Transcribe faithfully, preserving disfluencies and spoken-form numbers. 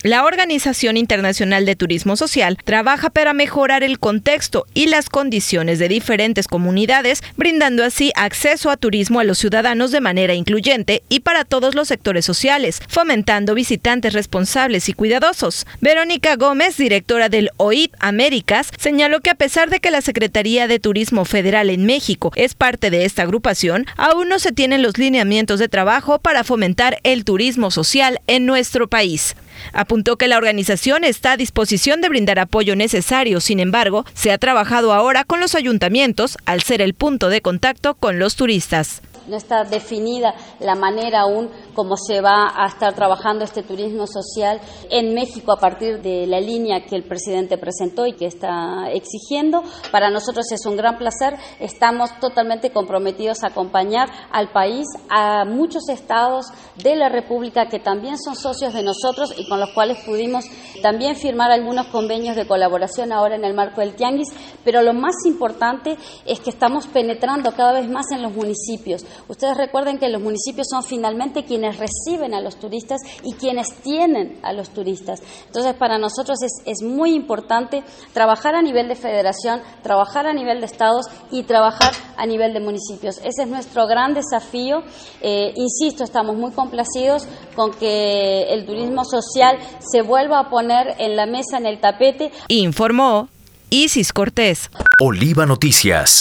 La Organización Internacional de Turismo Social trabaja para mejorar el contexto y las condiciones de diferentes comunidades, brindando así acceso a turismo a los ciudadanos de manera incluyente y para todos los sectores sociales, fomentando visitantes responsables y cuidadosos. Verónica Gómez, directora del O I T Américas, señaló que a pesar de que la Secretaría de Turismo Federal en México es parte de esta agrupación, aún no se tienen los lineamientos de trabajo para fomentar el turismo social en nuestro país. Apuntó que la organización está a disposición de brindar apoyo necesario, sin embargo, se ha trabajado ahora con los ayuntamientos al ser el punto de contacto con los turistas. No está definida la manera aún como se va a estar trabajando este turismo social en México a partir de la línea que el presidente presentó y que está exigiendo. Para nosotros es un gran placer, estamos totalmente comprometidos a acompañar al país, a muchos estados de la República que también son socios de nosotros y con los cuales pudimos también firmar algunos convenios de colaboración ahora en el marco del Tianguis, pero lo más importante es que estamos penetrando cada vez más en los municipios. Ustedes recuerden que los municipios son finalmente quienes reciben a los turistas y quienes tienen a los turistas. Entonces, para nosotros es, es muy importante trabajar a nivel de federación, trabajar a nivel de estados y trabajar a nivel de municipios. Ese es nuestro gran desafío. Eh, insisto, estamos muy complacidos con que el turismo social se vuelva a poner en la mesa, en el tapete. Informó Isis Cortés. Oliva Noticias.